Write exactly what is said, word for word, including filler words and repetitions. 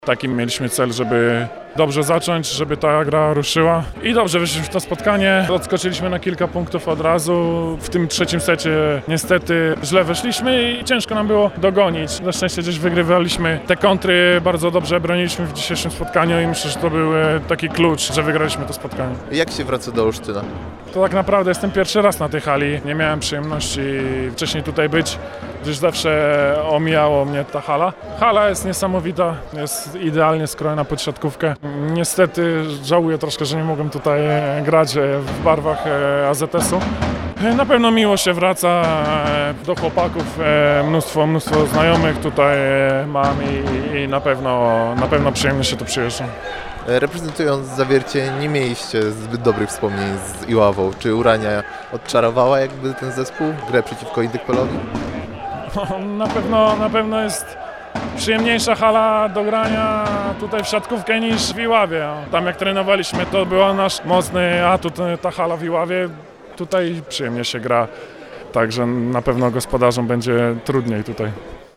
Taki mieliśmy cel, żeby dobrze zacząć, żeby ta gra ruszyła i dobrze wyszliśmy w to spotkanie. Odskoczyliśmy na kilka punktów od razu. W tym trzecim secie niestety źle weszliśmy i ciężko nam było dogonić. Na szczęście gdzieś wygrywaliśmy te kontry, bardzo dobrze broniliśmy w dzisiejszym spotkaniu i myślę, że to był taki klucz, że wygraliśmy to spotkanie. Jak się wraca do Olsztyna? To tak naprawdę jestem pierwszy raz na tej hali. Nie miałem przyjemności wcześniej tutaj być, gdyż zawsze omijało mnie ta hala. Hala jest niesamowita, jest idealnie skrojona pod siatkówkę. Niestety żałuję troszkę, że nie mogłem tutaj grać w barwach A Z S u. Na pewno miło się wraca do chłopaków, mnóstwo, mnóstwo znajomych tutaj mam i, i na pewno, na pewno przyjemnie się tu przyjeżdża. Reprezentując Zawiercie nie mieliście zbyt dobrych wspomnień z Iławą. Czy Urania odczarowała jakby ten zespół, grę przeciwko Indykpelowi? No, na pewno, na pewno jest przyjemniejsza hala do grania tutaj w siatkówkę niż w Iławie. Tam jak trenowaliśmy, to był nasz mocny atut, ta hala w Iławie. Tutaj przyjemnie się gra, także na pewno gospodarzom będzie trudniej tutaj.